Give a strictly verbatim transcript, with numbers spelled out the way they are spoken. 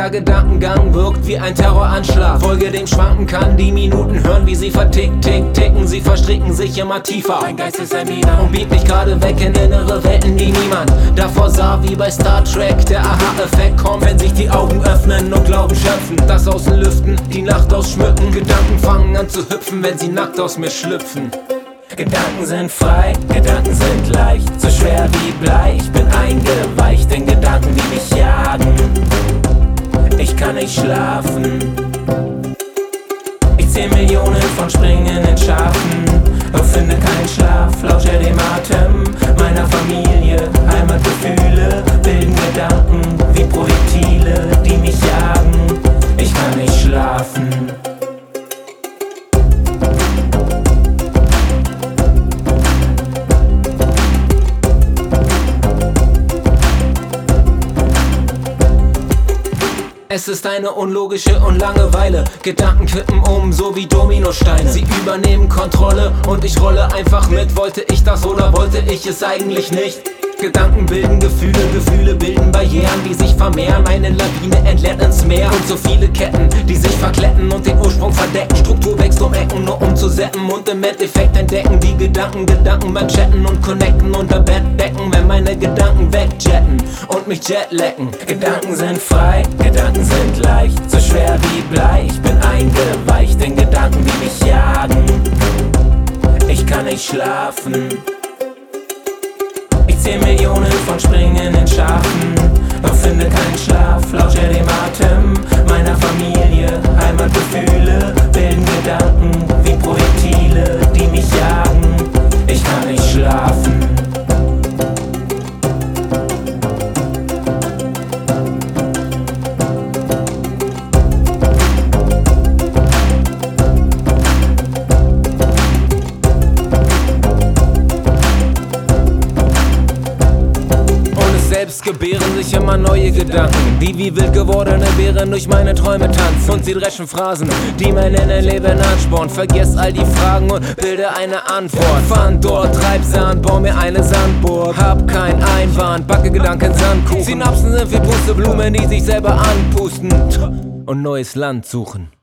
Jeder Gedankengang wirkt wie ein Terroranschlag. Folge dem Schwanken, kann die Minuten hören, wie sie vertickt, tick, ticken. Sie verstricken sich immer tiefer. Mein Geist ist ein Miner und biegt mich gerade weg in innere Welten, die niemand davor sah, wie bei Star Trek. Der Aha-Effekt kommt, wenn sich die Augen öffnen und Glauben schöpfen. Das Außen lüften, die Nacht ausschmücken. Gedanken fangen an zu hüpfen, wenn sie nackt aus mir schlüpfen. Gedanken sind frei, Gedanken sind leicht, so schwer wie Blei. Ich bin eingeweicht in Gedanken, die mich jagen. Ich kann nicht schlafen. Ich zähl Millionen von springenden Schafen, doch finde keinen Schlaf, lausche dem Atem meiner Familie. Heimatgefühle bilden Gedanken wie Projektile, die mich jagen. Ich kann nicht schlafen. Es ist eine unlogische und Langeweile. Gedanken kippen um, so wie Dominosteine. Sie übernehmen Kontrolle und ich rolle einfach mit. Wollte ich das oder wollte ich es eigentlich nicht? Gedanken bilden Gefühle, Gefühle bilden Barrieren, die sich vermehren. Eine Lawine entleert ins Meer. Und so viele Ketten, die sich verkletten und den Ursprung verdecken. Struktur wächst um Ecken, nur um zu zappen und im Endeffekt entdecken die Gedanken, Gedanken beim Chatten und Connecten unter Bettdecken, wenn meine Gedanken wegjetten und mich jetlecken. Gedanken sind frei, Gedanken sind leicht, so schwer wie Blei. Ich bin eingeweicht in Gedanken, die mich jagen. Ich kann nicht schlafen. Ich zähl Millionen von springenden Schafen, doch finde keinen Schlaf, lausche dem Atem meiner Familie. Heimatgefühle bilden Gedanken wie Projektile, die mich jagen. Ich kann nicht schlafen. Selbst gebären sich immer neue Gedanken, die wie wild gewordene Bären durch meine Träume tanzen. Und sie dreschen Phrasen, die mein Innenleben anspornen. Vergiss all die Fragen und bilde eine Antwort. Fand dort, treib Sand, bau mir eine Sandburg. Hab kein Einwand, backe Gedanken Sandkuchen. Synapsen sind wie Pusteblumen, die sich selber anpusten und neues Land suchen.